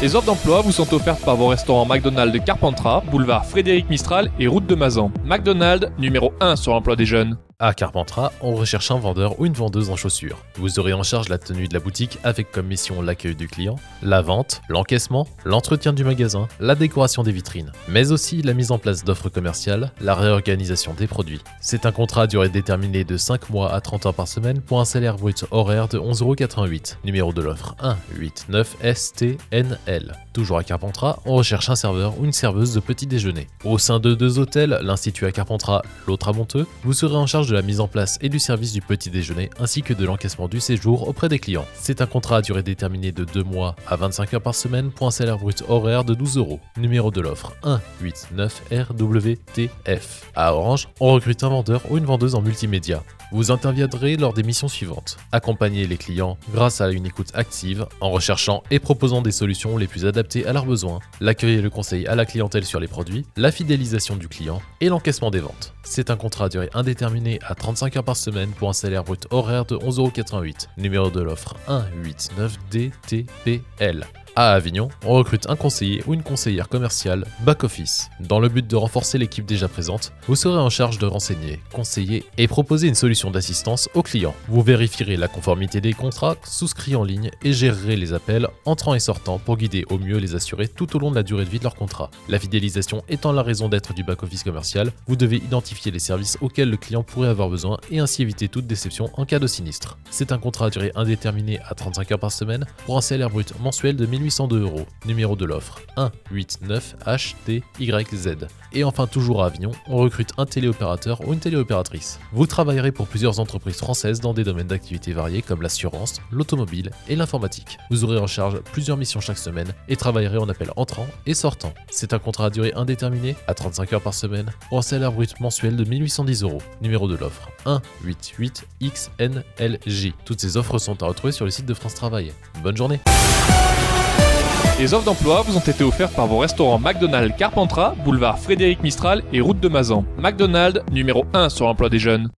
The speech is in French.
Les offres d'emploi vous sont offertes par vos restaurants McDonald's de Carpentras, boulevard Frédéric Mistral et route de Mazan. McDonald's, numéro 1 sur l'emploi des jeunes. À Carpentras, on recherche un vendeur ou une vendeuse en chaussures. Vous aurez en charge la tenue de la boutique avec comme mission l'accueil du client, la vente, l'encaissement, l'entretien du magasin, la décoration des vitrines, mais aussi la mise en place d'offres commerciales, la réorganisation des produits. C'est un contrat à durée déterminée de 5 mois à 30 heures par semaine pour un salaire brut horaire de 11,88 €. Numéro de l'offre 189STNL. Toujours à Carpentras, on recherche un serveur ou une serveuse de petit déjeuner. Au sein de 2 hôtels, l'un situé à Carpentras, l'autre à Monteux, vous serez en charge de la mise en place et du service du petit déjeuner ainsi que de l'encaissement du séjour auprès des clients. C'est un contrat à durée déterminée de 2 mois à 25 heures par semaine pour un salaire brut horaire de 12 €. Numéro de l'offre 189RWTF. À Orange, on recrute un vendeur ou une vendeuse en multimédia. Vous interviendrez lors des missions suivantes. Accompagner les clients grâce à une écoute active, en recherchant et proposant des solutions les plus adaptées à leurs besoins, l'accueil et le conseil à la clientèle sur les produits, la fidélisation du client et l'encaissement des ventes. C'est un contrat à durée indéterminée à 35 heures par semaine pour un salaire brut horaire de 11,88 €. Numéro de l'offre 189DTPL. À Avignon, on recrute un conseiller ou une conseillère commerciale back-office. Dans le but de renforcer l'équipe déjà présente, vous serez en charge de renseigner, conseiller et proposer une solution d'assistance aux clients. Vous vérifierez la conformité des contrats souscrits en ligne et gérerez les appels entrants et sortants pour guider au mieux les assurés tout au long de la durée de vie de leur contrat. La fidélisation étant la raison d'être du back-office commercial, vous devez identifier les services auxquels le client pourrait avoir besoin et ainsi éviter toute déception en cas de sinistre. C'est un contrat à durée indéterminée à 35 heures par semaine pour un salaire brut mensuel de 1802 €. Numéro de l'offre 189HTYZ. Et enfin, toujours à Avignon, on recrute un téléopérateur ou une téléopératrice. Vous travaillerez pour plusieurs entreprises françaises dans des domaines d'activité variés comme l'assurance, l'automobile et l'informatique. Vous aurez en charge plusieurs missions chaque semaine et travaillerez en appel entrant et sortant. C'est un contrat à durée indéterminée à 35 heures par semaine pour un salaire brut mensuel de 1810 €. Numéro de l'offre 188XNLJ. Toutes ces offres sont à retrouver sur le site de France Travail. Bonne journée. Les offres d'emploi vous ont été offertes par vos restaurants McDonald's Carpentras, boulevard Frédéric Mistral et route de Mazan. McDonald's, numéro 1 sur l'emploi des jeunes.